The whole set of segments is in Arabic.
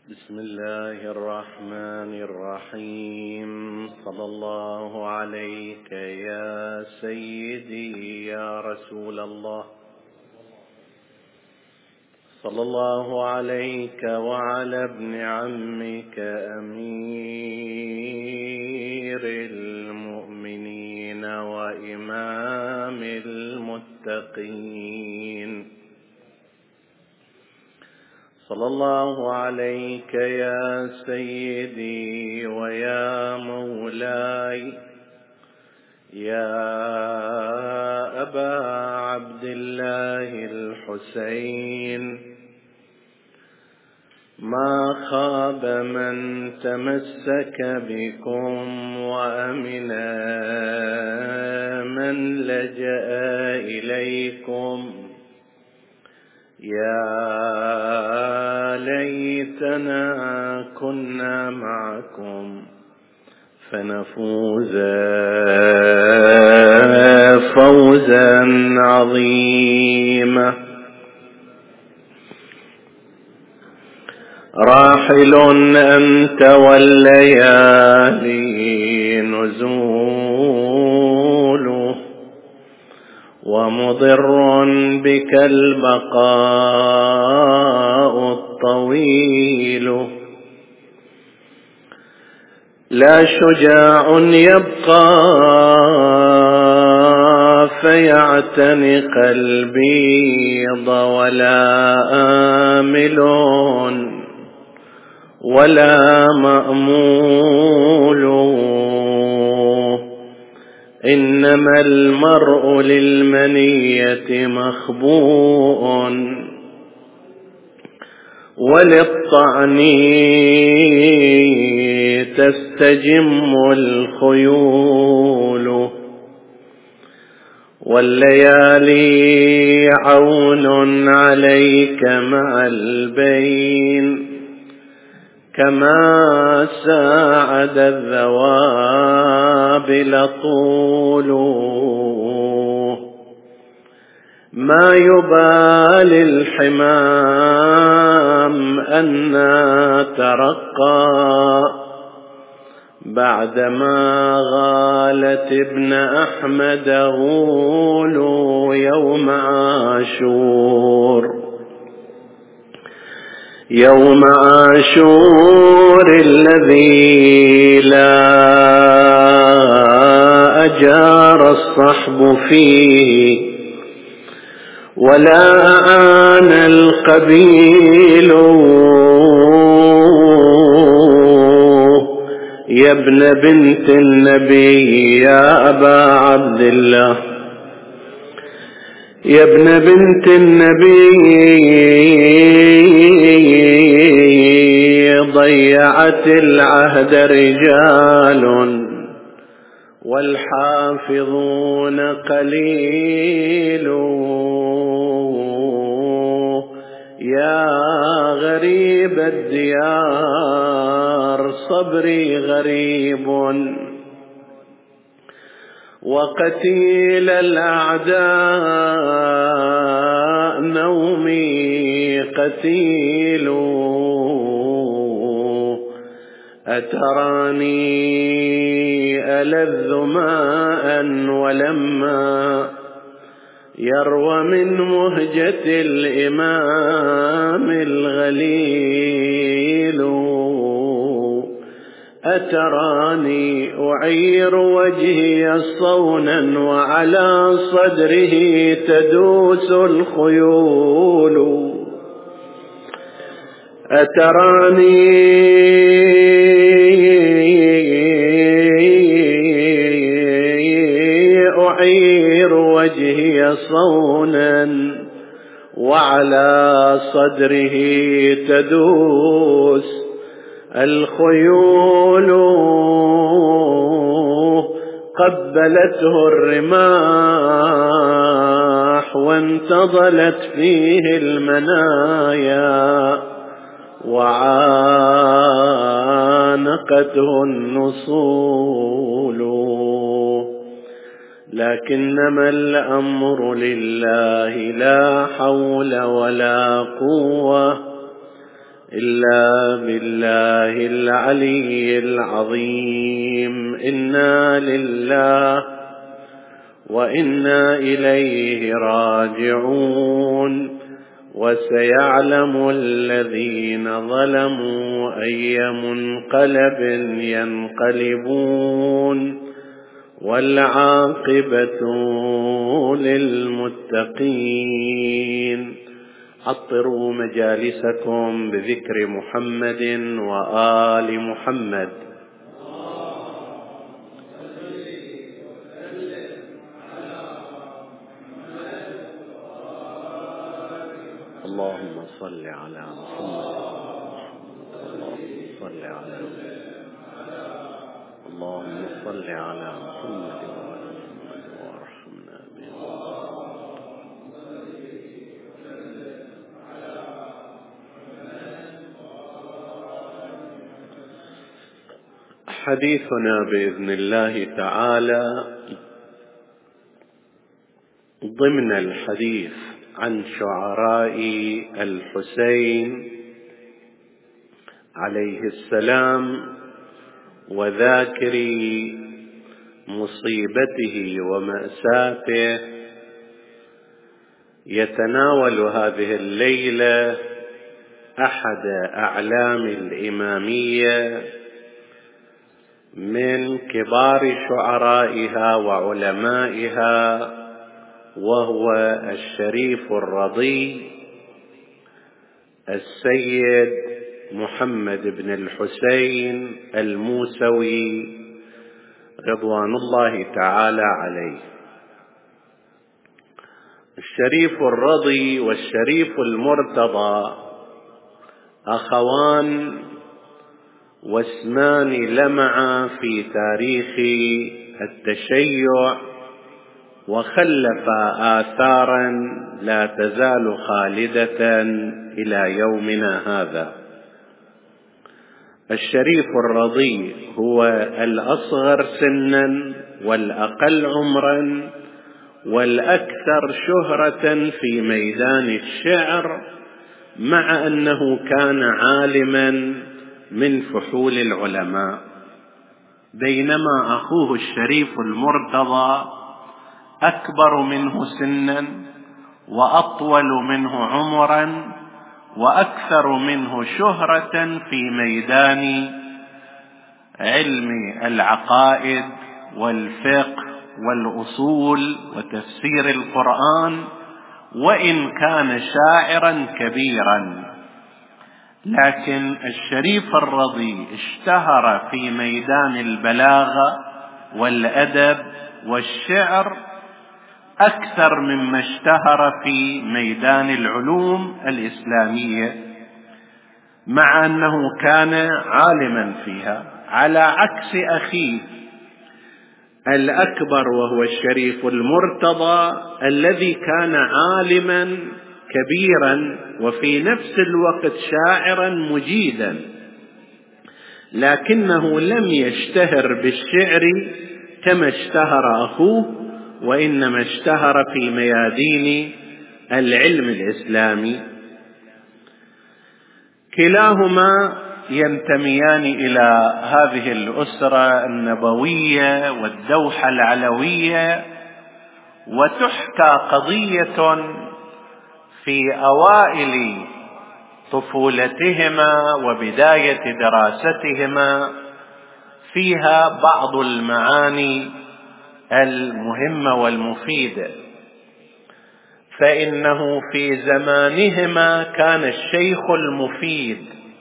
بسم الله الرحمن الرحيم. صلى الله عليك يا سيدي يا رسول الله، صلى الله عليك وعلى ابن عمك أمير المؤمنين وإمام المتقين. صلى الله عليك يا سيدي ويا مولاي يا أبا عبد الله الحسين. ما خاب من تمسك بكم وأمن من لجأ إليكم. يا ليتنا كنا معكم فنفوز فوزا عظيما. راحل أنت والليالي نزوله، ومضر بك البقاء الطويل. لا شجاع يبقى فيعتنق البيض، ولا آمل ولا مأمول. إنما المرء للمنية مخبوء، وللطعن تستجم الخيول. والليالي عون عليك مع البين، كما ساعد الذوابل طول. ما يبالي الحمام أن ترقى، بعدما غالت ابن أحمد غول يوم عاشور. يوم عاشور الذي لا أجار الصحب فيه، ولا أعان القبيل. يا ابن بنت النبي يا أبا عبد الله، يا ابن بنت النبي، ضيعت العهد رجال والحافظون قليل. يا غريب الديار صبري غريب، وقتيل الأعداء نومي قتيل. أتراني ألذ ماء ولما يروى من مهجة الإمام الغليل. أتراني أعير وجهي صونا وعلى صدره تدوس الخيول. أتراني أعير وجهي صونا وعلى صدره تدوس الخيول. قبلته الرماح وانتظلت فيه المنايا، وعانقته النصول. لكنما الأمر لله لا حول ولا قوة إلا بالله العلي العظيم. إنا لله وإنا إليه راجعون. وسيعلم الذين ظلموا أي منقلب ينقلبون، والعاقبة للمتقين. عطروا مجالسكم بذكر محمد وآل محمد. اللهم صل على محمد. اللهم صل على محمد. اللهم صل على محمد وعلى محمد وارحمنا به. حديثنا بإذن الله تعالى ضمن الحديث عن شعراء الحسين عليه السلام وذاكري مصيبته ومأساته، يتناول هذه الليلة أحد أعلام الإمامية من كبار شعرائها وعلمائها، وهو الشريف الرضي السيد محمد بن الحسين الموسوي رضوان الله تعالى عليه. الشريف الرضي والشريف المرتضى أخوان واسمان لمعا في تاريخ التشيع، وخلف آثارا لا تزال خالدة إلى يومنا هذا. الشريف الرضي هو الأصغر سنا والأقل عمرا والأكثر شهرة في ميدان الشعر، مع أنه كان عالما من فحول العلماء، بينما أخوه الشريف المرتضى أكبر منه سنا وأطول منه عمرا وأكثر منه شهرة في ميدان علم العقائد والفقه والأصول وتفسير القرآن، وإن كان شاعرا كبيرا. لكن الشريف الرضي اشتهر في ميدان البلاغة والأدب والشعر أكثر مما اشتهر في ميدان العلوم الإسلامية، مع أنه كان عالما فيها، على عكس أخيه الأكبر وهو الشريف المرتضى الذي كان عالما كبيرا وفي نفس الوقت شاعرا مجيدا، لكنه لم يشتهر بالشعر كما اشتهر أخوه، وإنما اشتهر في ميادين العلم الإسلامي. كلاهما ينتميان إلى هذه الأسرة النبوية والدوحة العلوية، وتحكى قضية في أوائل طفولتهما وبداية دراستهما فيها بعض المعاني المهمة والمفيدة. فإنه في زمانهما كان الشيخ المفيد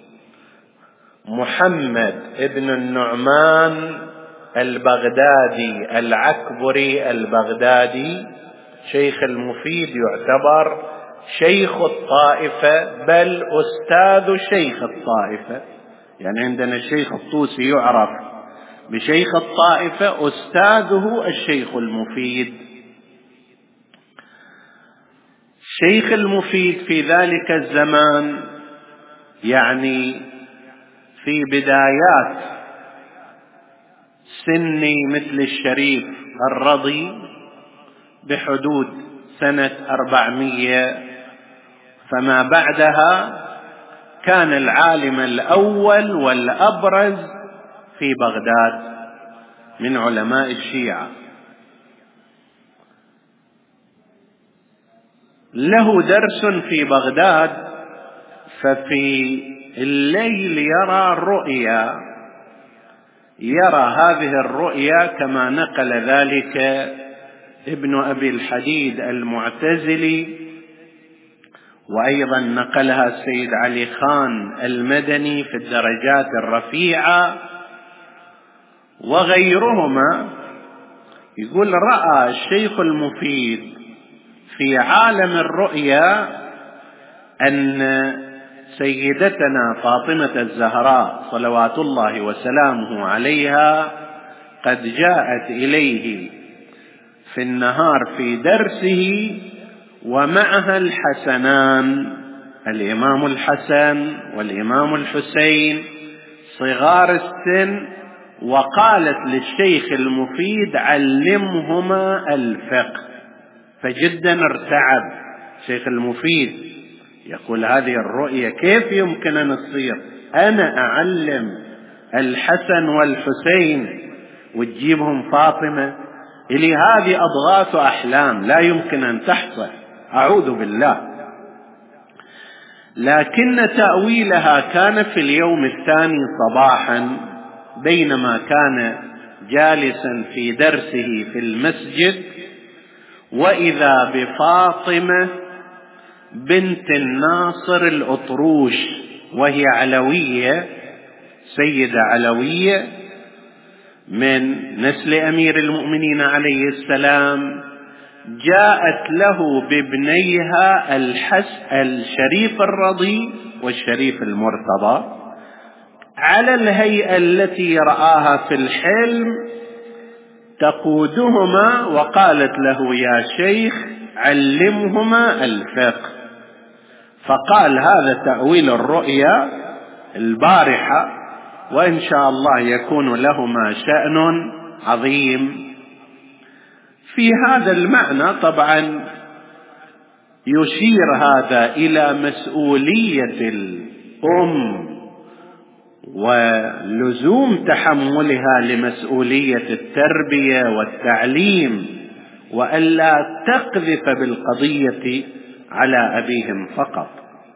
محمد ابن النعمان البغدادي العكبري البغدادي، شيخ المفيد يعتبر شيخ الطائفة، بل أستاذ شيخ الطائفة. يعني عندنا الشيخ الطوسي يعرف بشيخ الطائفة، أستاذه الشيخ المفيد. الشيخ المفيد في ذلك الزمان، يعني في بدايات سني مثل الشريف الرضي بحدود سنة 400 فما بعدها، كان العالم الأول والأبرز في بغداد من علماء الشيعة، له درس في بغداد، ففي الليل يرى هذه الرؤيا كما نقل ذلك ابن أبي الحديد المعتزلي، وأيضا نقلها السيد علي خان المدني في الدرجات الرفيعة وغيرهما. يقول رأى الشيخ المفيد في عالم الرؤيا أن سيدتنا فاطمة الزهراء صلوات الله وسلامه عليها قد جاءت إليه في النهار في درسه، ومعها الحسنان، الإمام الحسن والإمام الحسين صغار السن، وقالت للشيخ المفيد علمهما الفقه. فجدا ارتعب الشيخ المفيد، يقول هذه الرؤية كيف يمكن أن تصير؟ أنا أعلم الحسن والحسين وتجيبهم فاطمة؟ إلي هذه أضغاث أحلام لا يمكن أن تحصل، أعوذ بالله. لكن تأويلها كان في اليوم الثاني صباحا بينما كان جالسا في درسه في المسجد، وإذا بفاطمة بنت الناصر الأطروش، وهي علوية، سيدة علوية من نسل أمير المؤمنين عليه السلام، جاءت له بابنيها الشريف الرضي والشريف المرتضى على الهيئة التي رآها في الحلم، تقودهما، وقالت له يا شيخ علمهما الفقه. فقال هذا تأويل الرؤيا البارحة، وإن شاء الله يكون لهما شأن عظيم. في هذا المعنى طبعا يشير هذا إلى مسؤولية الأم ولزوم تحملها لمسؤولية التربية والتعليم، وألا تقذف بالقضية على أبيهم فقط.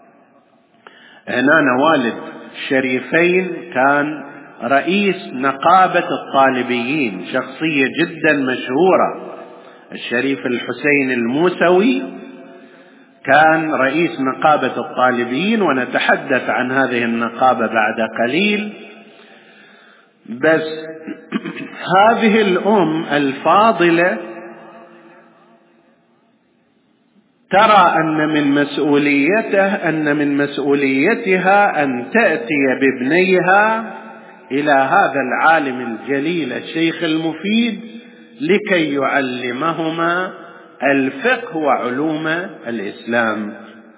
هنا والد الشريفين كان رئيس نقابة الطالبيين، شخصية جدا مشهورة. الشريف الحسين الموسوي كان رئيس نقابة الطالبيين، ونتحدث عن هذه النقابة بعد قليل. بس هذه الأم الفاضلة ترى أن من مسؤوليتها أن تأتي بابنيها إلى هذا العالم الجليل الشيخ المفيد لكي يعلمهما الفقه وعلوم الإسلام.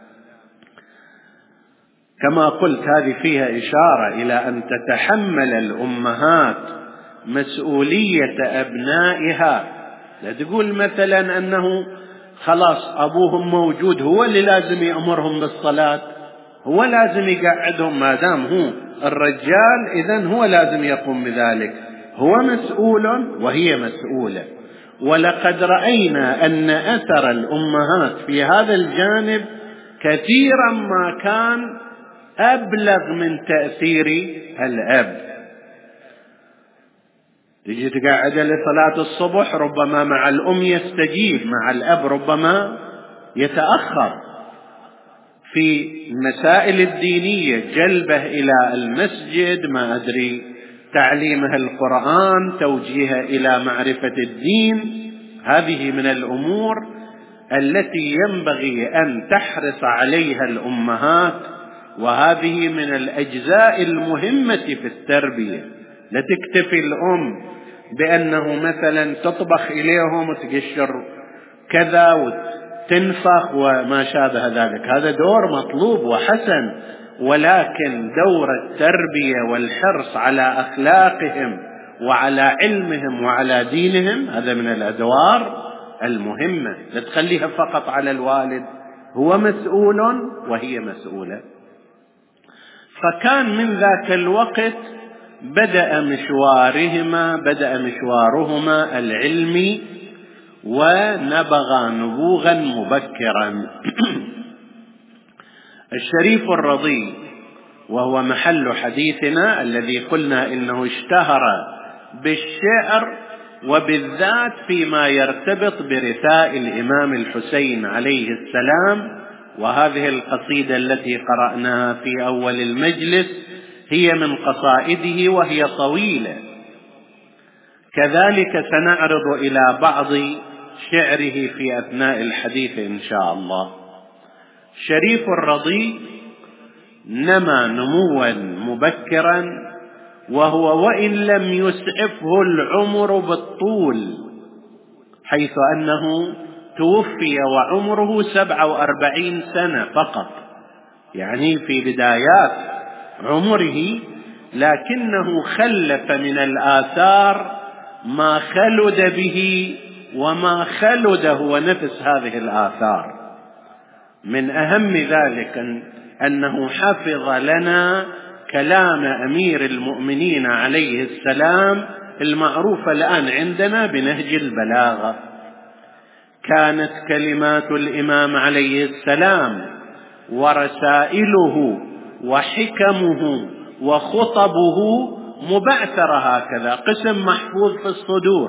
كما قلت هذه فيها إشارة إلى أن تتحمل الأمهات مسؤولية أبنائها. لا تقول مثلا أنه خلاص أبوهم موجود هو اللي لازم يأمرهم بالصلاة، هو لازم يقعدهم، ما دام هو الرجال إذن هو لازم يقوم بذلك، هو مسؤول وهي مسؤولة. ولقد رأينا أن أثر الأمهات في هذا الجانب كثيرا ما كان أبلغ من تأثير الأب. تجي تقعد لصلاة الصبح ربما مع الأم يستجيب، مع الأب ربما يتأخر. في المسائل الدينية جلبه إلى المسجد، ما أدري تعليمها القرآن، توجيهه إلى معرفة الدين، هذه من الأمور التي ينبغي أن تحرص عليها الأمهات، وهذه من الأجزاء المهمة في التربية. لا تكتفي الأم بأنه مثلا تطبخ إليهم وتقشر كذا وتنفخ وما شابه ذلك، هذا دور مطلوب وحسن، ولكن دور التربية والحرص على أخلاقهم وعلى علمهم وعلى دينهم هذا من الأدوار المهمة. لا تخليها فقط على الوالد، هو مسؤول وهي مسؤولة. فكان من ذاك الوقت بدأ مشوارهما العلمي، ونبغ نبوغا مبكرا. الشريف الرضي، وهو محل حديثنا الذي قلنا إنه اشتهر بالشعر، وبالذات فيما يرتبط برثاء الإمام الحسين عليه السلام، وهذه القصيدة التي قرأناها في أول المجلس هي من قصائده وهي طويلة. كذلك سنعرض إلى بعض شعره في أثناء الحديث إن شاء الله. شريف الرضي نما نموا مبكرا، وهو وإن لم يسعفه العمر بالطول، حيث أنه توفي وعمره 47 سنة فقط، يعني في بدايات عمره، لكنه خلف من الآثار ما خلد به وما خلد هو نفس هذه الآثار. من أهم ذلك أنه حفظ لنا كلام أمير المؤمنين عليه السلام المعروف الآن عندنا بنهج البلاغة. كانت كلمات الإمام عليه السلام ورسائله وحكمه وخطبه مبعثرة هكذا، قسم محفوظ في الصدور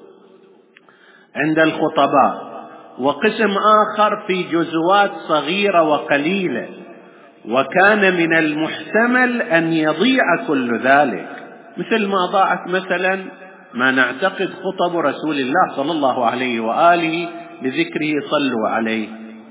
عند الخطباء، وقسم آخر في جزوات صغيرة وقليلة، وكان من المحتمل أن يضيع كل ذلك، مثل ما ضاعت مثلا ما نعتقد خطب رسول الله صلى الله عليه وآله بذكره صلوا عليه.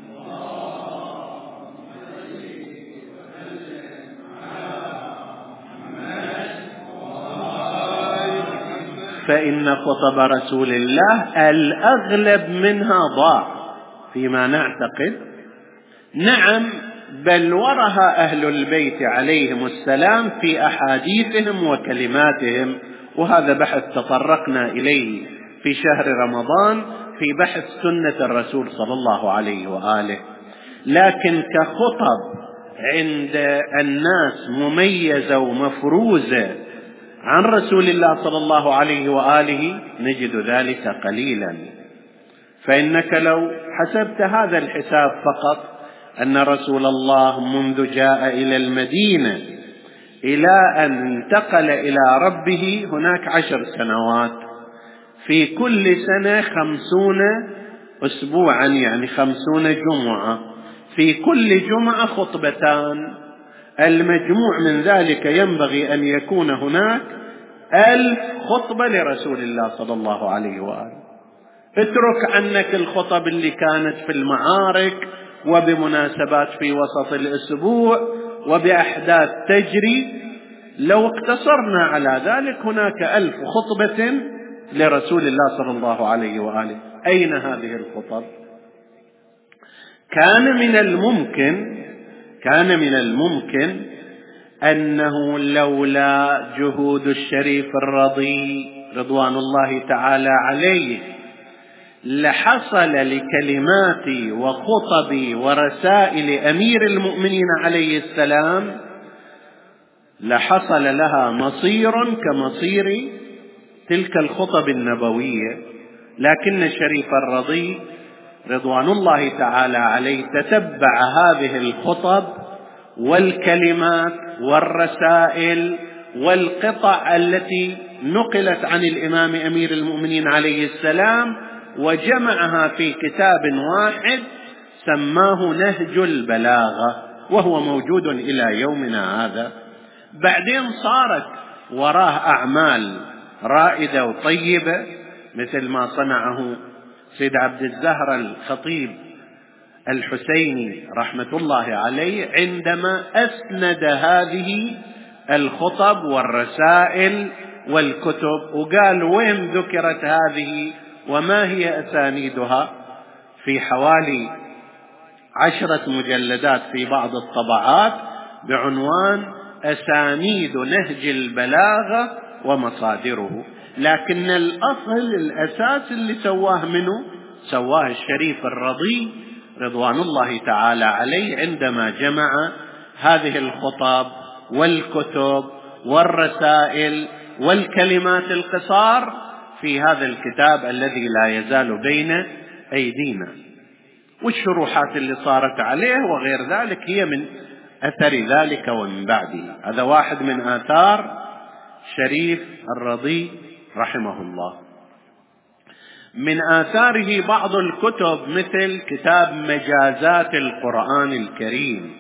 فإن خطب رسول الله الأغلب منها ضاع فيما نعتقد. نعم، بل ورها أهل البيت عليهم السلام في أحاديثهم وكلماتهم، وهذا بحث تطرقنا إليه في شهر رمضان في بحث سنة الرسول صلى الله عليه وآله. لكن كخطب عند الناس مميزة ومفروزة عن رسول الله صلى الله عليه وآله نجد ذلك قليلا. فإنك لو حسبت هذا الحساب فقط، أن رسول الله منذ جاء إلى المدينة إلى أن انتقل إلى ربه هناك 10 سنوات، في كل سنة 50 أسبوعا، يعني 50 جمعة، في كل جمعة خطبتان، المجموع من ذلك ينبغي أن يكون هناك 1000 خطبة لرسول الله صلى الله عليه وآله. اترك عنك الخطب اللي كانت في المعارك وبمناسبات في وسط الأسبوع وبأحداث تجري، لو اقتصرنا على ذلك هناك 1000 خطبة لرسول الله صلى الله عليه وآله. أين هذه الخطب؟ كان من الممكن أنه لولا جهود الشريف الرضي رضوان الله تعالى عليه لحصل لكلمات وخطب ورسائل أمير المؤمنين عليه السلام، لحصل لها مصير كمصير تلك الخطب النبوية. لكن الشريف الرضي رضوان الله تعالى عليه تتبع هذه الخطب والكلمات والرسائل والقطع التي نقلت عن الإمام أمير المؤمنين عليه السلام، وجمعها في كتاب واحد سماه نهج البلاغة، وهو موجود إلى يومنا هذا. بعدين صارت وراه أعمال رائدة وطيبة، مثل ما صنعه سيد عبد الزهر الخطيب الحسيني رحمة الله عليه عندما أسند هذه الخطب والرسائل والكتب، وقال وين ذكرت هذه وما هي أسانيدها، في حوالي 10 مجلدات في بعض الطبعات بعنوان أسانيد نهج البلاغة ومصادره. لكن الأساس اللي سواه الشريف الرضي رضوان الله تعالى عليه عندما جمع هذه الخطب والكتب والرسائل والكلمات القصار في هذا الكتاب الذي لا يزال بين أيدينا، والشروحات اللي صارت عليه وغير ذلك هي من أثر ذلك ومن بعده. هذا واحد من آثار شريف الرضي رحمه الله. من آثاره بعض الكتب مثل كتاب مجازات القرآن الكريم.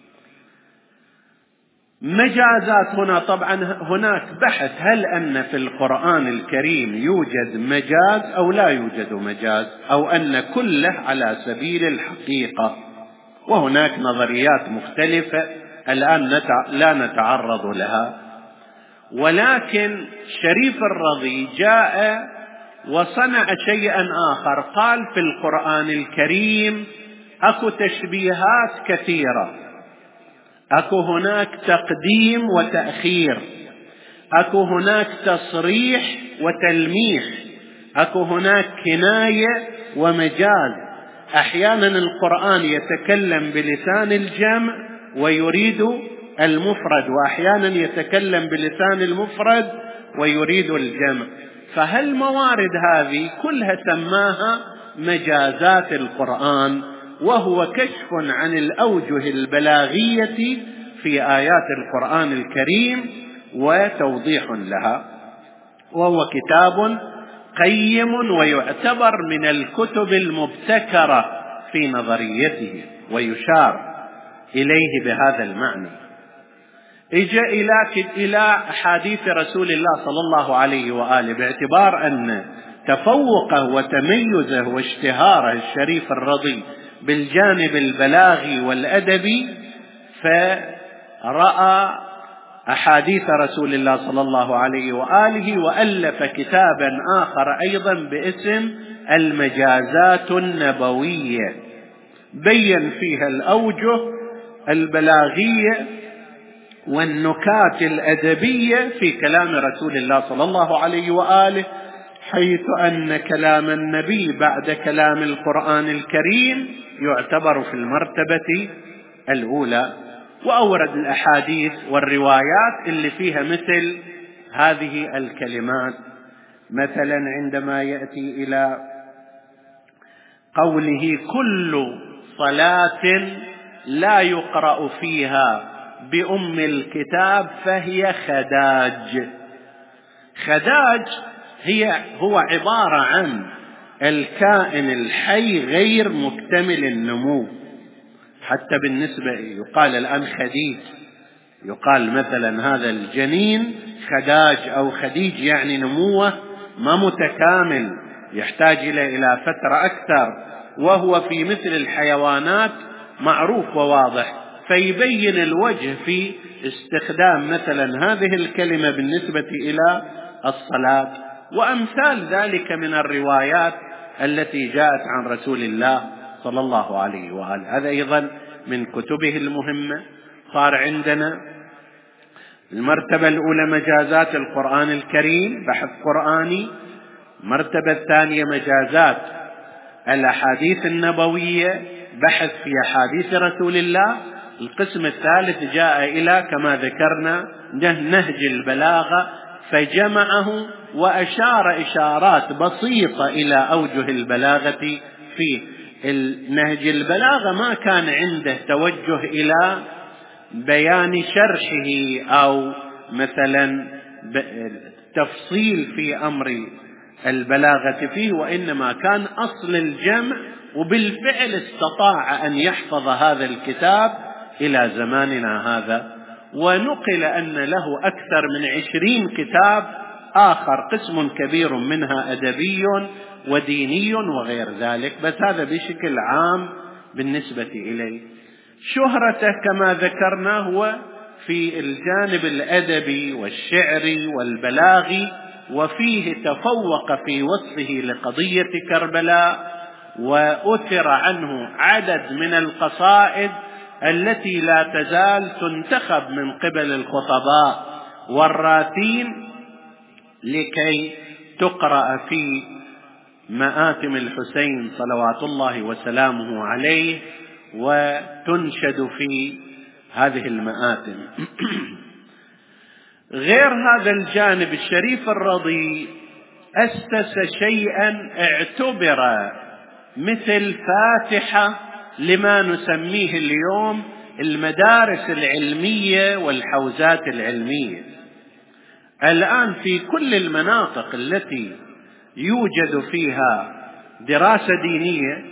مجازات هنا طبعا هناك بحث هل أن في القرآن الكريم يوجد مجاز أو لا يوجد مجاز، أو أن كله على سبيل الحقيقة، وهناك نظريات مختلفة الآن لا نتعرض لها. ولكن شريف الرضي جاء وصنع شيئا آخر، قال في القرآن الكريم أكو تشبيهات كثيرة، أكو هناك تقديم وتأخير، أكو هناك تصريح وتلميح، أكو هناك كناية ومجاز. أحيانا القرآن يتكلم بلسان الجمع ويريد المفرد، وأحيانا يتكلم بلسان المفرد ويريد الجمع. فهالموارد هذه كلها سماها مجازات القرآن، وهو كشف عن الأوجه البلاغية في آيات القرآن الكريم وتوضيح لها، وهو كتاب قيم ويعتبر من الكتب المبتكرة في نظريته ويشار إليه بهذا المعنى. إجا إلى أحاديث رسول الله صلى الله عليه وآله، باعتبار أن تفوقه وتميزه واشتهاره الشريف الرضي بالجانب البلاغي والأدبي، فرأى أحاديث رسول الله صلى الله عليه وآله وألف كتابا آخر أيضا باسم المجازات النبوية، بين فيها الأوجه البلاغية والنكات الأدبية في كلام رسول الله صلى الله عليه وآله، حيث أن كلام النبي بعد كلام القرآن الكريم يعتبر في المرتبة الأولى. وأورد الأحاديث والروايات اللي فيها مثل هذه الكلمات، مثلا عندما يأتي إلى قوله كل صلاة لا يقرأ فيها بأم الكتاب فهي خداج. خداج هو عبارة عن الكائن الحي غير مكتمل النمو، حتى بالنسبة يقال الآن خديج، يقال مثلا هذا الجنين خداج أو خديج، يعني نموه ما متكامل، يحتاج إلى فترة أكثر، وهو في مثل الحيوانات معروف وواضح. فيبين الوجه في استخدام مثلا هذه الكلمة بالنسبة إلى الصلاة، وأمثال ذلك من الروايات التي جاءت عن رسول الله صلى الله عليه وآله. هذا أيضا من كتبه المهمة. صار عندنا المرتبة الأولى مجازات القرآن الكريم، بحث قرآني. المرتبة الثانية مجازات الأحاديث النبوية، بحث في أحاديث رسول الله. القسم الثالث جاء إلى كما ذكرنا نهج البلاغة، فجمعه وأشار إشارات بسيطة إلى أوجه البلاغة فيه. النهج البلاغة ما كان عنده توجه إلى بيان شرحه أو مثلا تفصيل في أمر البلاغة فيه، وإنما كان أصل الجمع، وبالفعل استطاع أن يحفظ هذا الكتاب إلى زماننا هذا. ونقل أن له أكثر من 20 كتاب آخر، قسم كبير منها أدبي وديني وغير ذلك، بس هذا بشكل عام بالنسبة إليه. شهرته كما ذكرنا هو في الجانب الأدبي والشعري والبلاغي، وفيه تفوق في وصفه لقضية كربلاء، وأثر عنه عدد من القصائد التي لا تزال تنتخب من قبل الخطباء والراثين لكي تقرأ في مآتم الحسين صلوات الله وسلامه عليه، وتنشد في هذه المآتم. غير هذا الجانب، الشريف الرضي أسس شيئا اعتبر مثل فاتحة لما نسميه اليوم المدارس العلمية والحوزات العلمية. الآن في كل المناطق التي يوجد فيها دراسة دينية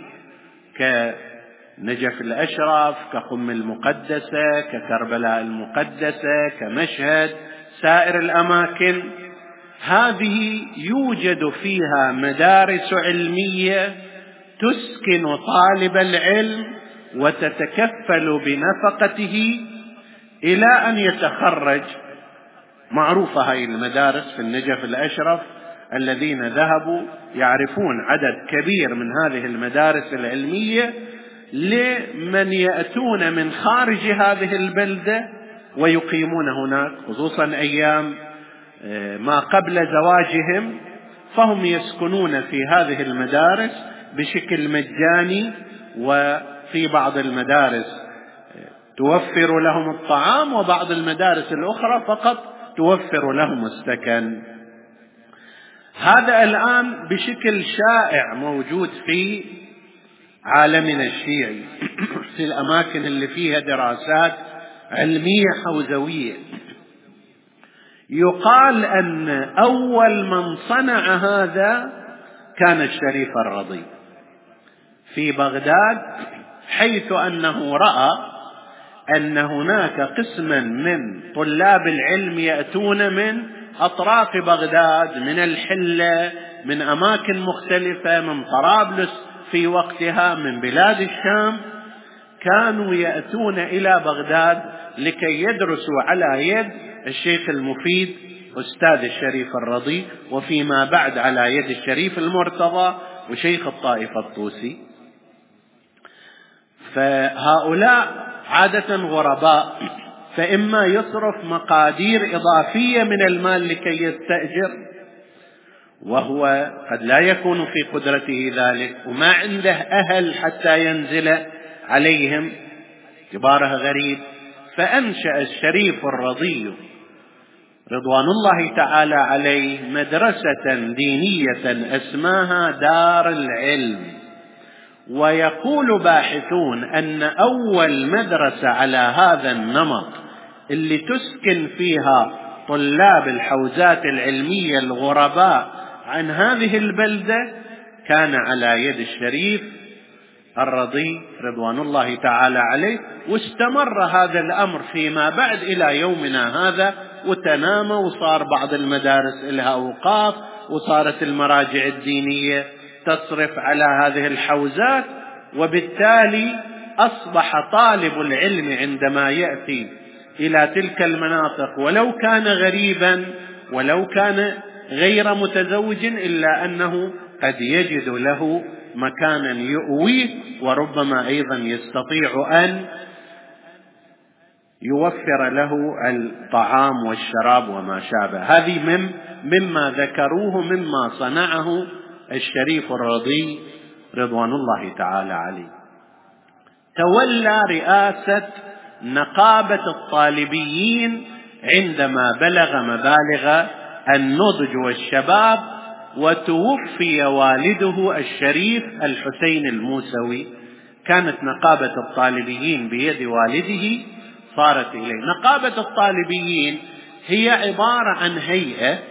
كنجف الأشرف، كقم المقدسة، ككربلاء المقدسة، كمشهد، سائر الأماكن هذه يوجد فيها مدارس علمية تسكن طالب العلم وتتكفل بنفقته إلى أن يتخرج. معروفة هاي المدارس في النجف الأشرف، الذين ذهبوا يعرفون عدد كبير من هذه المدارس العلمية لمن يأتون من خارج هذه البلدة ويقيمون هناك، خصوصا أيام ما قبل زواجهم، فهم يسكنون في هذه المدارس بشكل مجاني، وفي بعض المدارس توفر لهم الطعام، وبعض المدارس الأخرى فقط توفر لهم السكن. هذا الآن بشكل شائع موجود في عالمنا الشيعي في الأماكن اللي فيها دراسات علمية حوزوية. يقال أن أول من صنع هذا كان الشريف الرضي في بغداد، حيث أنه رأى أن هناك قسما من طلاب العلم يأتون من أطراف بغداد، من الحلة، من أماكن مختلفة، من طرابلس في وقتها، من بلاد الشام، كانوا يأتون إلى بغداد لكي يدرسوا على يد الشيخ المفيد أستاذ الشريف الرضي، وفيما بعد على يد الشريف المرتضى وشيخ الطائفة الطوسي. فهؤلاء عادة غرباء، فإما يصرف مقادير إضافية من المال لكي يستأجر، وهو قد لا يكون في قدرته ذلك، وما عنده أهل حتى ينزل عليهم، اعتباره غريب. فأنشأ الشريف الرضي رضوان الله تعالى عليه مدرسة دينية اسمها دار العلم. ويقول باحثون أن أول مدرسة على هذا النمط اللي تسكن فيها طلاب الحوزات العلمية الغرباء عن هذه البلدة كان على يد الشريف الرضي رضوان الله تعالى عليه، واستمر هذا الأمر فيما بعد إلى يومنا هذا، وتنامى، وصار بعض المدارس لها أوقاف، وصارت المراجع الدينية تصرف على هذه الحوزات. وبالتالي أصبح طالب العلم عندما يأتي إلى تلك المناطق ولو كان غريبا ولو كان غير متزوج، إلا أنه قد يجد له مكانا يؤويه، وربما أيضا يستطيع أن يوفر له الطعام والشراب وما شابه. هذه مما ذكروه مما صنعه الشريف الرضي رضوان الله تعالى عليه. تولى رئاسة نقابة الطالبيين عندما بلغ مبالغ النضج والشباب، وتوفي والده الشريف الحسين الموسوي. كانت نقابة الطالبيين بيد والده، صارت إليه. نقابة الطالبيين هي عبارة عن هيئة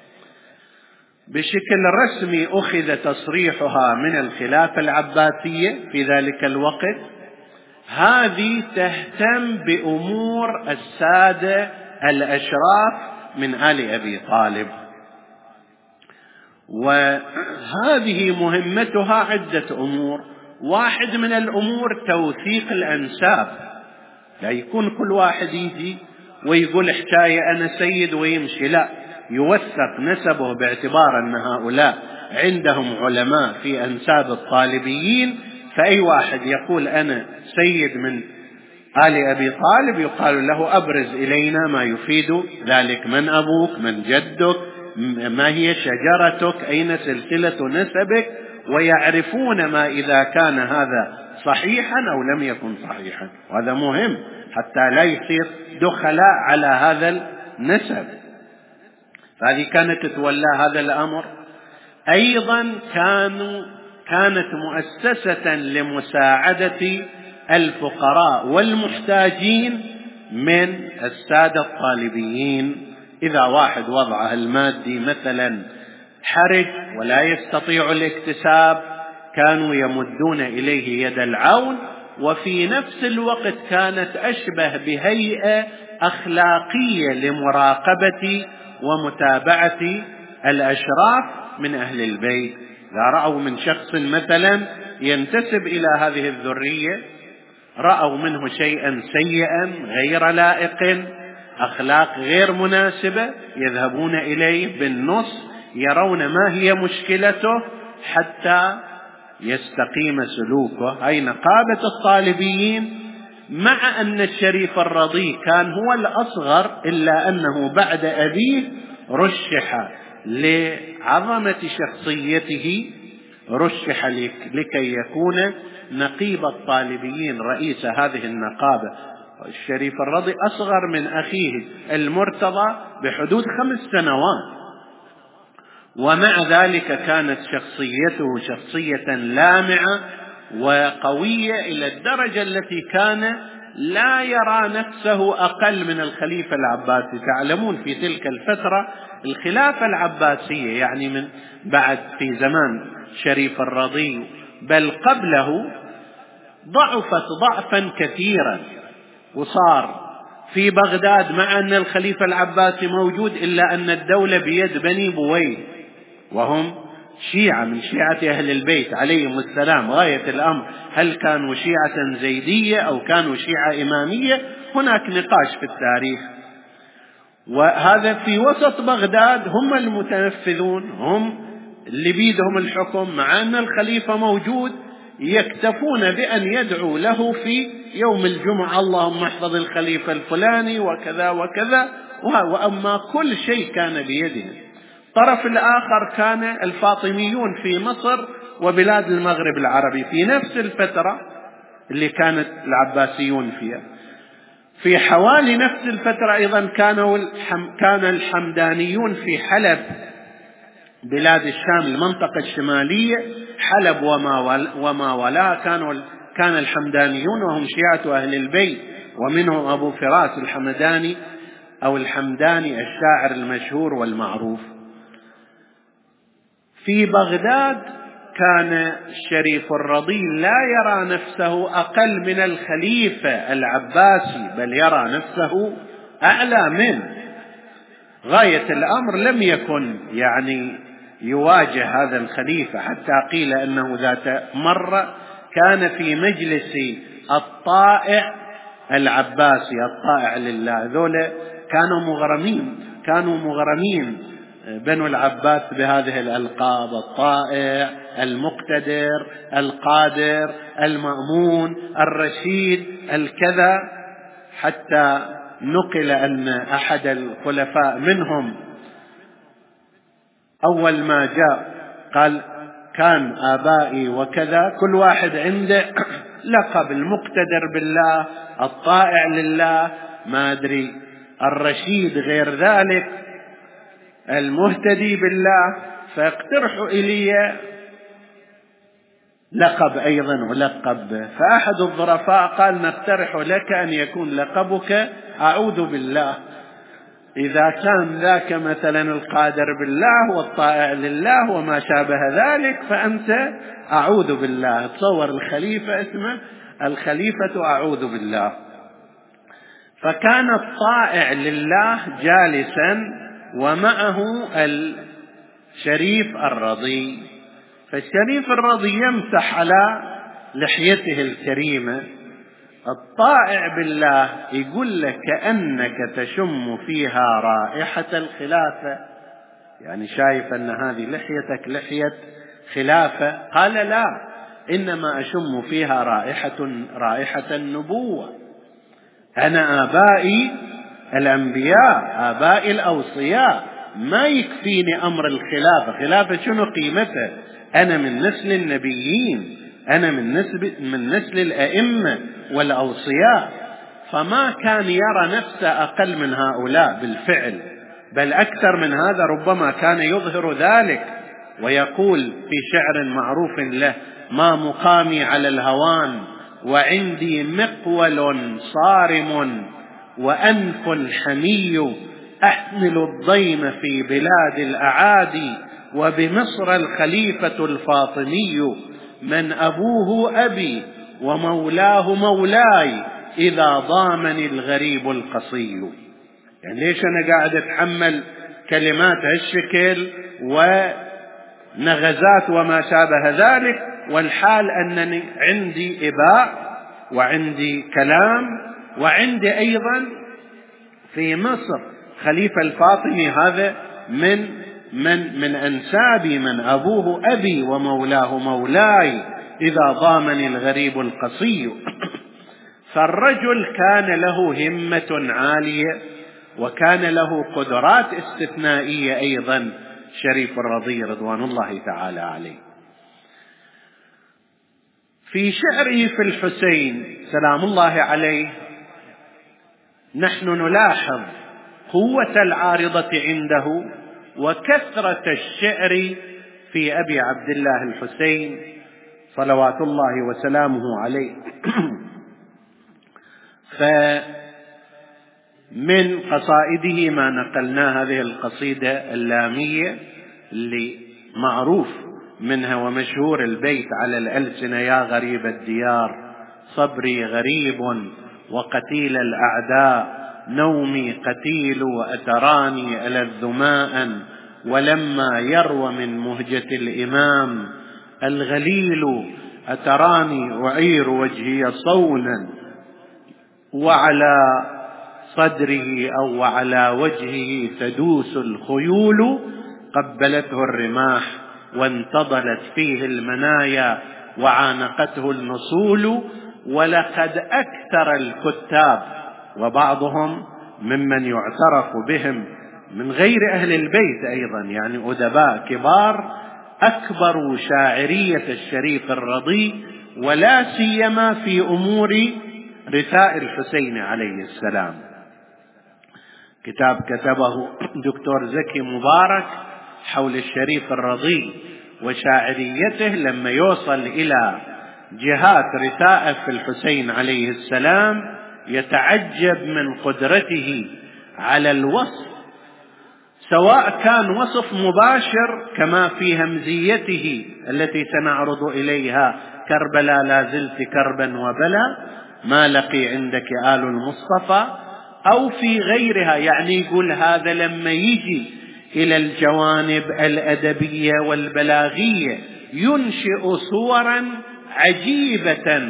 بشكل رسمي أخذ تصريحها من الخلافة العباسية في ذلك الوقت. هذه تهتم بأمور السادة الأشراف من آل أبي طالب، وهذه مهمتها عدة أمور. واحد من الأمور توثيق الأنساب، لا يكون كل واحد يجي ويقول حكاية أنا سيد ويمشي، لا، يوثق نسبه باعتبار أن هؤلاء عندهم علماء في أنساب الطالبيين، فأي واحد يقول أنا سيد من آل أبي طالب يقال له أبرز إلينا ما يفيد ذلك، من أبوك، من جدك، ما هي شجرتك، أين سلسلة نسبك، ويعرفون ما إذا كان هذا صحيحا أو لم يكن صحيحا. وهذا مهم حتى لا يصير دخلاء على هذا النسب. فهذه كانت تتولى هذا الأمر. أيضا كانت مؤسسة لمساعدة الفقراء والمحتاجين من السادة الطالبيين. إذا واحد وضعه المادي مثلا حرج ولا يستطيع الاكتساب كانوا يمدون إليه يد العون، وفي نفس الوقت كانت أشبه بهيئة أخلاقية لمراقبة ومتابعة الأشراف من أهل البيت. إذا رأوا من شخص مثلا ينتسب إلى هذه الذرية، رأوا منه شيئا سيئا غير لائق، أخلاق غير مناسبة، يذهبون إليه بالنص يرون ما هي مشكلته حتى يستقيم سلوكه. هاي نقابة الطالبيين. مع أن الشريف الرضي كان هو الأصغر إلا أنه بعد أبيه رشح لعظمة شخصيته، رشح لكي يكون نقيب الطالبيين رئيس هذه النقابة. الشريف الرضي أصغر من أخيه المرتضى بحدود 5 سنوات، ومع ذلك كانت شخصيته شخصية لامعة وقوية إلى الدرجة التي كان لا يرى نفسه أقل من الخليفة العباسي. تعلمون في تلك الفترة الخلافة العباسية يعني من بعد في زمان شريف الرضي بل قبله ضعفت ضعفا كثيرا، وصار في بغداد مع أن الخليفة العباسي موجود إلا أن الدولة بيد بني بويه، وهم شيعة من شيعة أهل البيت عليهم السلام. غاية الأمر هل كانوا شيعة زيدية أو كانوا شيعة إمامية؟ هناك نقاش في التاريخ. وهذا في وسط بغداد هم المتنفذون، هم اللي بيدهم الحكم، مع أن الخليفة موجود يكتفون بأن يدعوا له في يوم الجمعة اللهم احفظ الخليفة الفلاني وكذا وكذا، وأما كل شيء كان بيده. الطرف الآخر كان الفاطميون في مصر وبلاد المغرب العربي في نفس الفترة اللي كانت العباسيون فيها. في حوالي نفس الفترة أيضا كان الحمدانيون في حلب بلاد الشام المنطقة الشمالية، حلب وما ولا كان الحمدانيون وهم شيعة أهل البيت، ومنهم أبو فراس الحمداني أو الحمداني الشاعر المشهور والمعروف. في بغداد كان الشريف الرضي لا يرى نفسه أقل من الخليفة العباسي، بل يرى نفسه أعلى منه. غاية الأمر لم يكن يعني يواجه هذا الخليفة، حتى قيل أنه ذات مرة كان في مجلس الطائع العباسي، الطائع لله، ذولا كانوا مغرمين بنو العباس بهذه الألقاب: الطائع، المقتدر، القادر، المأمون، الرشيد، الكذا، حتى نقل أن أحد الخلفاء منهم أول ما جاء قال: كان آبائي وكذا، كل واحد عنده لقب: المقتدر بالله، الطائع لله، ما أدري، الرشيد غير ذلك، المهتدي بالله. فاقترحوا إلي لقب أيضا ولقب. فأحد الظرفاء قال: نقترح لك أن يكون لقبك أعوذ بالله. إذا كان ذاك مثلا القادر بالله والطائع لله وما شابه ذلك، فأنت أعوذ بالله. تصور الخليفة اسمه الخليفة أعوذ بالله. فكان الطائع لله جالسا ومعه الشريف الرضي، فالشريف الرضي يمسح على لحيته الكريمة. الطائع بالله يقول لك كأنك تشم فيها رائحة الخلافة، يعني شايف أن هذه لحيتك لحية خلافة. قال: لا، إنما أشم فيها رائحة النبوة. أنا آبائي الأنبياء، آبائي الأوصياء، ما يكفيني أمر الخلافة. خلافة شنو قيمته؟ أنا من نسل النبيين، أنا من نسل الأئمة والأوصياء. فما كان يرى نفسه أقل من هؤلاء بالفعل، بل أكثر من هذا، ربما كان يظهر ذلك ويقول في شعر معروف له: ما مقامي على الهوان وعندي مقول صارم وأنف حمي، أحمل الضيم في بلاد الأعادي وبمصر الخليفة الفاطمي، من أبوه أبي ومولاه مولاي إذا ضامني الغريب القصي. يعني ليش أنا قاعد أتحمل كلمات هالشكل ونغزات وما شابه ذلك، والحال أنني عندي إباء وعندي كلام، وعندي أيضا في مصر خليفة الفاطمي، هذا من أنسابي، من أبوه أبي ومولاه مولاي إذا ضامني الغريب القصي. فالرجل كان له همة عالية، وكان له قدرات استثنائية أيضا، شريف الرضي رضوان الله تعالى عليه. في شعره في الحسين سلام الله عليه نحن نلاحظ قوة العارضة عنده وكثرة الشعر في أبي عبد الله الحسين صلوات الله وسلامه عليه. فمن قصائده ما نقلنا هذه القصيدة اللامية اللي معروف منها ومشهور البيت على الألسنة: يا غريب الديار صبري غريب وقتيل الأعداء، نومي قتيل وأتراني ألذ ماء، ولما يروى من مهجة الإمام الغليل، أتراني أعير وجهي صونا، وعلى صدره أو وعلى وجهه تدوس الخيول، قبلته الرماح وانتضلت فيه المنايا وعانقته النصول. ولقد أكثر الكتاب، وبعضهم ممن يعترف بهم من غير أهل البيت أيضا، يعني أدباء كبار، أكبروا شاعرية الشريف الرضي، ولا سيما في أمور رثاء الحسين عليه السلام. كتاب كتبه دكتور زكي مبارك حول الشريف الرضي وشاعريته، لما يوصل إلى جهات رثاء في الحسين عليه السلام يتعجب من قدرته على الوصف، سواء كان وصف مباشر كما في همزيته التي سنعرض إليها: كربلا لا زلت كربا وبلا، ما لقي عندك آل المصطفى، أو في غيرها. يعني يقول هذا لما يجي إلى الجوانب الأدبية والبلاغية ينشئ صورا عجيبة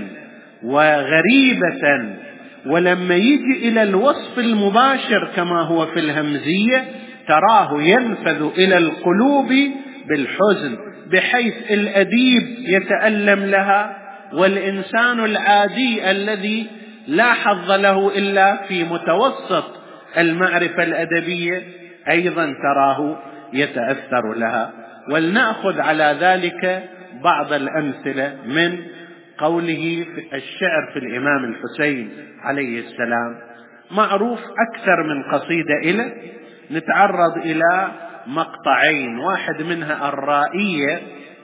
وغريبة، ولما يجي إلى الوصف المباشر كما هو في الهمزية تراه ينفذ إلى القلوب بالحزن، بحيث الأديب يتألم لها، والإنسان العادي الذي لا حظ له إلا في متوسط المعرفة الأدبية أيضا تراه يتأثر لها. ولنأخذ على ذلك بعض الأمثلة من قوله في الشعر في الإمام الحسين عليه السلام. معروف أكثر من قصيدة إلى نتعرض إلى مقطعين، واحد منها الرائية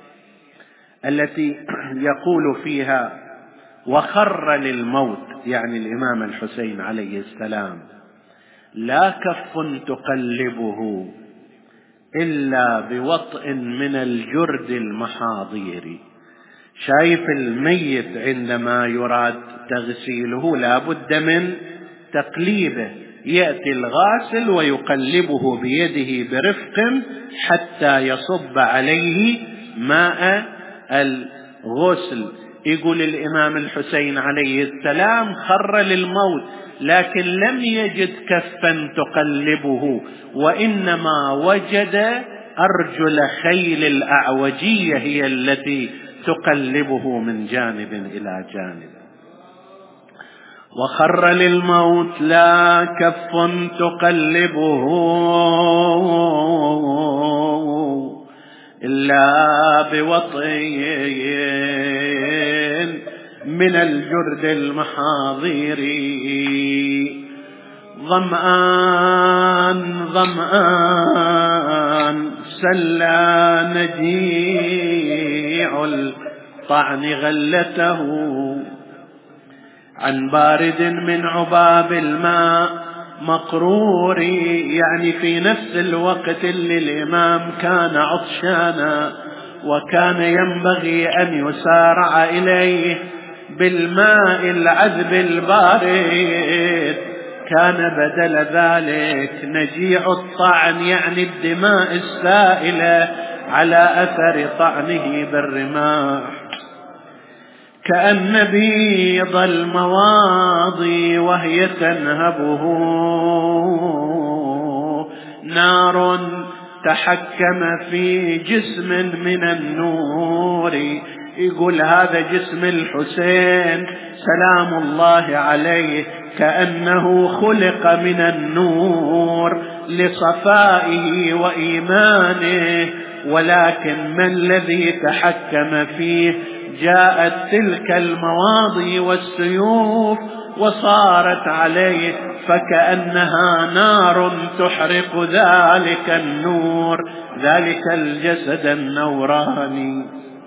التي يقول فيها: وخر للموت، يعني الإمام الحسين عليه السلام، لا كف تقلبه إلا بوطء من الجرد المحاضير. شايف الميت عندما يراد تغسيله لا بد من تقليبه، يأتي الغاسل ويقلبه بيده برفق حتى يصب عليه ماء الغسل. يقول الإمام الحسين عليه السلام خر للموت، لكن لم يجد كفا تقلبه، وإنما وجد أرجل خيل الأعوجية هي التي تقلبه من جانب إلى جانب. وخر للموت لا كف تقلبه إلا بوطء من الجرد المحاضير. ظمآن ظمآن سلى نجيع الطعن غلته، عن بارد من عباب الماء مقرور. يعني في نفس الوقت اللي الإمام كان عطشانا وكان ينبغي أن يسارع إليه بالماء العذب البارد، كان بدل ذلك نجيع الطعن، يعني الدماء السائلة على أثر طعنه بالرماح. كأن بيض المواضي وهي تنهبه نار تحكم في جسم من النور. يقول هذا جسم الحسين سلام الله عليه كأنه خلق من النور لصفائه وإيمانه، ولكن ما الذي تحكم فيه؟ جاءت تلك المواضي والسيوف وصارت عليه، فكأنها نار تحرق ذلك النور، ذلك الجسد النوراني.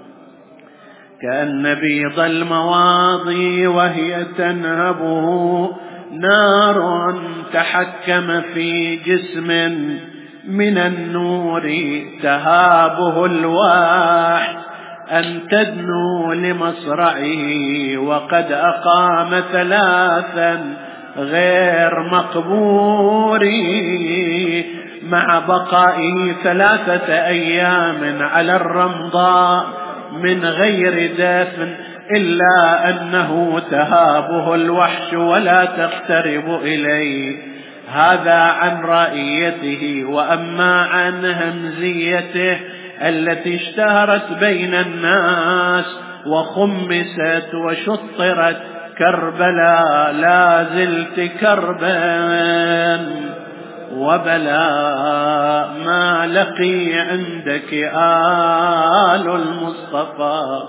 كأن بيض المواضي وهي تنهبه نار تحكم في جسم من النور، تهابه الواح أن تدنو لمصرعه، وقد أقام 3 غير مقبور، مع بقائه 3 أيام على الرمضاء من غير دفن، إلا أنه تهابه الوحش ولا تقترب إليه. هذا عن رائيته. وأما عن همزيته التي اشتهرت بين الناس وخمست وشطرت: كربلاء لا زلت كربا وبلاء ما لقي عندك آل المصطفى.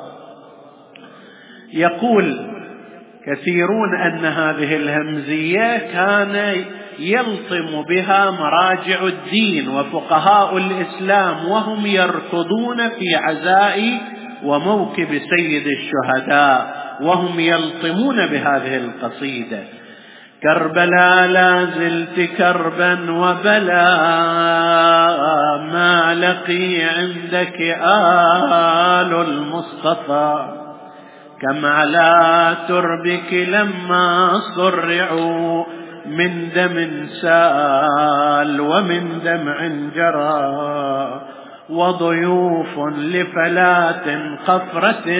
يقول كثيرون أن هذه الهمزية كان يلطم بها مراجع الدين وفقهاء الإسلام، وهم يركضون في عزاء وموكب سيد الشهداء وهم يلطمون بهذه القصيدة: كربلاء لا زلت كربا وبلاء ما لقي عندك آل المصطفى، كم على تربك لما صرعوا من دم سال ومن دمع جرى، وضيوف لفلاة قفرة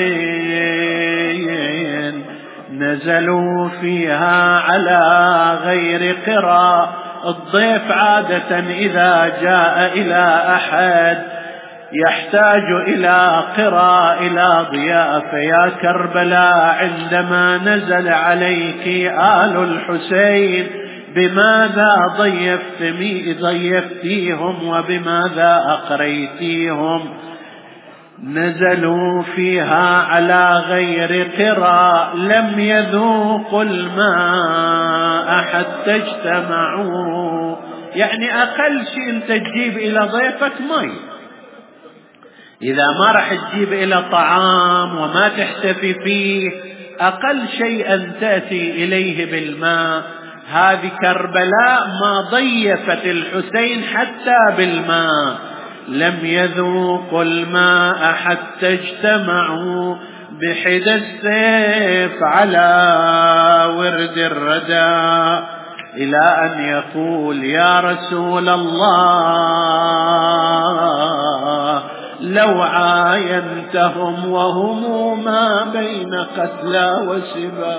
نزلوا فيها على غير قرى. الضيف عادة إذا جاء إلى أحد يحتاج إلى قرى، إلى ضيافة. يا كربلاء عندما نزل عليك آل الحسين بماذا ضيفتيهم وبماذا أقريتيهم؟ نزلوا فيها على غير قرى، لم يذوقوا الماء حتى اجتمعوا. يعني أقل شيء أنت تجيب إلى ضيفك ماء، إذا ما راح تجيب إلى طعام وما تحتفي فيه أقل شيء أن تأتي إليه بالماء. هذه كربلاء ما ضيفت الحسين حتى بالماء، لم يذوقوا الماء حتى اجتمعوا بحدى السيف على ورد الردى، إلى أن يقول: يا رسول الله لو عاينتهم وهم ما بين قتلى وسبا.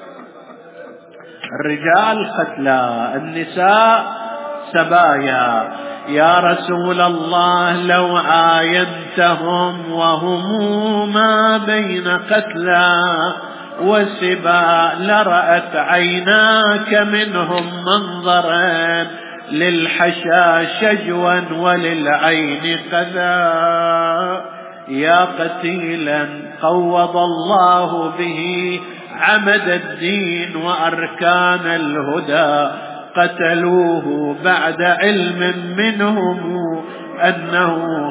الرجال قتلى، النساء سبايا. يا رسول الله لو عاينتهم وهم ما بين قتلى وسبا، لرأت عيناك منهم منظرا للحشا شجوا وللعين قذا. يا قتيلا قوض الله به عمد الدين وأركان الهدى، قتلوه بعد علم منهم أنه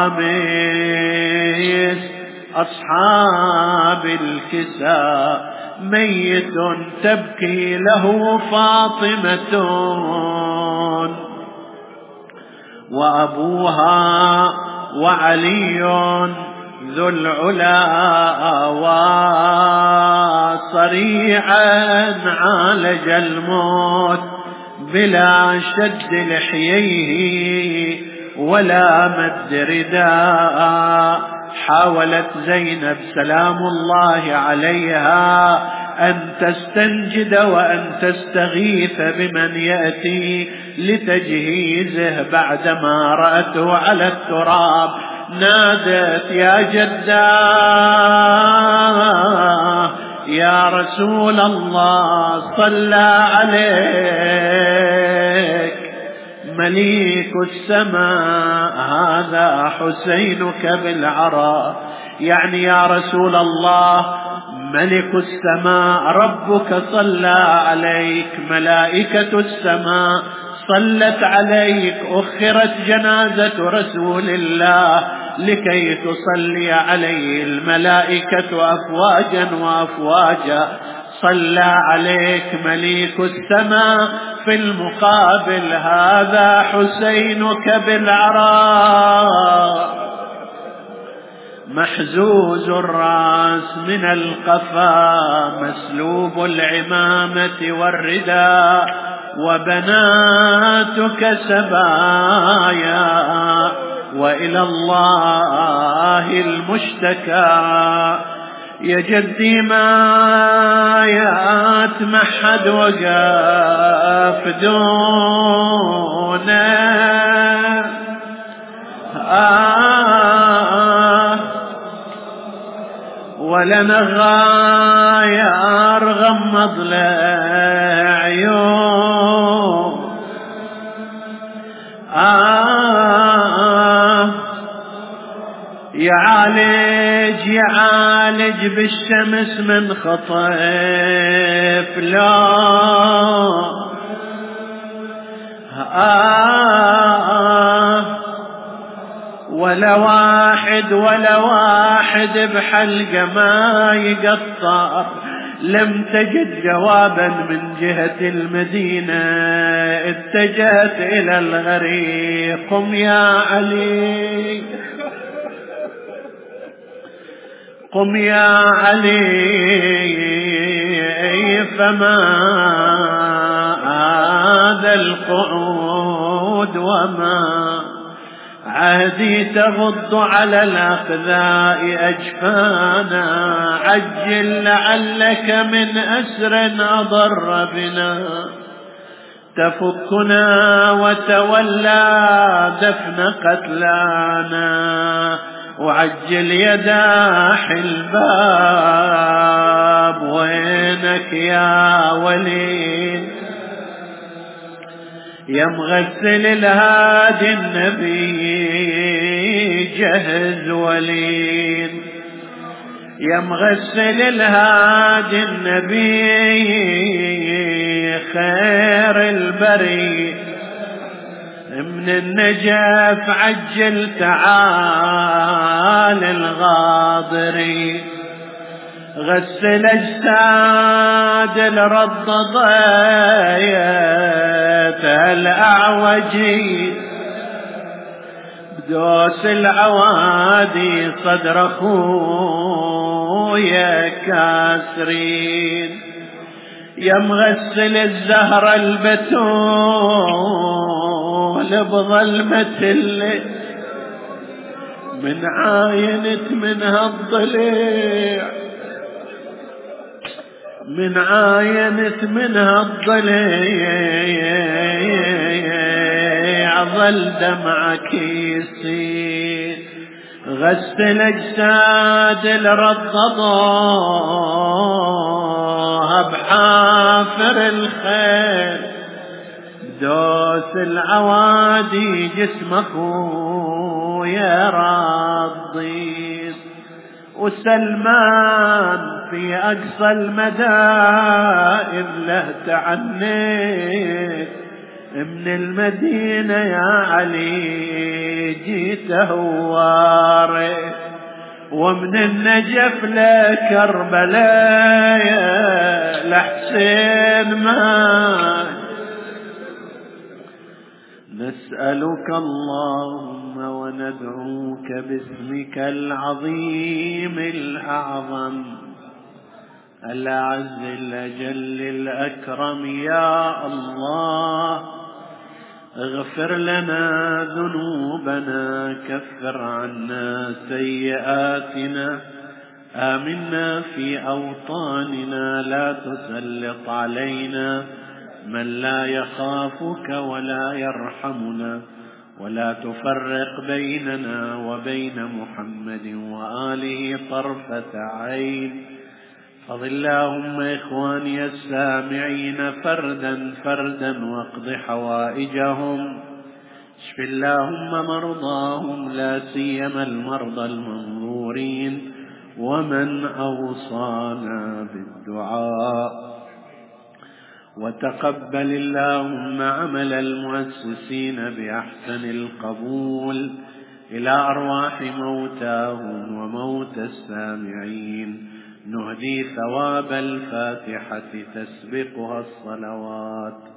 خامس أصحاب الكساء، ميت تبكي له فاطمة وأبوها وعلي ذو العلا، وصريعا عالج الموت بلا شد لحييه ولا مد رداء. حاولت زينب سلام الله عليها أن تستنجد وأن تستغيث بمن يأتي لتجهيزه، بعدما رأته على التراب نادت يا جداه يا رسول الله صلى عليك مليك السماء، هذا حسينك بالعراء. يعني يا رسول الله ملك السماء ربك صلى عليك، ملائكة السماء صلت عليك، أخرت جنازة رسول الله لكي تصلي عليه الملائكة أفواجا وأفواجا، صلى عليك مليك السماء، في المقابل هذا حسينك بالعراء محزوز الرأس من القفا، مسلوب العمامة والرداء، وبناتك سبايا وإلى الله المشتكى. يا جدي ما يات محد وقف دونه، ولنا غاير غمض لعيون، يعالج بالشمس من خطيف لا، ولا واحد بحلقة ما يقطر. لم تجد جوابا من جهة المدينة، اتجهت إلى الغريق. قم يا علي قم يا علي، فما هذا القعود وما عهدي تغض على الأخذاء أجفانا، عجل لعلك من أسر أضر بنا، تفكنا وتولى دفن قتلانا، وعجل يداح الباب. وينك يا ولي يا مغسل الهادي النبي، جهز ولين يا مغسل الهادي النبي، خير البري من النجف عجل تعال الغاضري، غسل اجساد الرض ضيت الاعوجي، بدوس العوادي صدر اخويا كاسرين، يا مغسل الزهر البتول بظلمة الليل، من عاينت منها الضليع، من عاينت منها الضليع، ظل دمعك يسيل، غسل اجساد الرضضوها بحافر الخيل، دوس العوادي جسمك ويا راضي. وسلمان في أقصى المدائن له تعنيت من المدينة يا علي جيت هواري، ومن النجف لكربلاء لحسين ما نسألك اللهم وندعوك باسمك العظيم الأعظم الأعز الأجل الأكرم يا الله، اغفر لنا ذنوبنا، كفر عنا سيئاتنا، آمنا في أوطاننا، لا تسلط علينا من لا يخافك ولا يرحمنا، ولا تفرق بيننا وبين محمد وآله طرفة عين. فضل اللهم إخواني السامعين فردا فردا واقض حوائجهم، اشف اللهم مرضاهم لا سيما المرضى المنظورين ومن أوصانا بالدعاء، وتقبل اللهم عمل المؤسسين بأحسن القبول إلى أرواح موتاهم وموتى السامعين. نهدي ثواب الفاتحة تسبقها الصلوات.